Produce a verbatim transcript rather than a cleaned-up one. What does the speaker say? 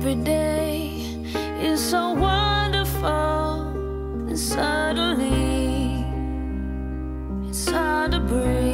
Every day is so wonderful, and suddenly it's hard to breathe.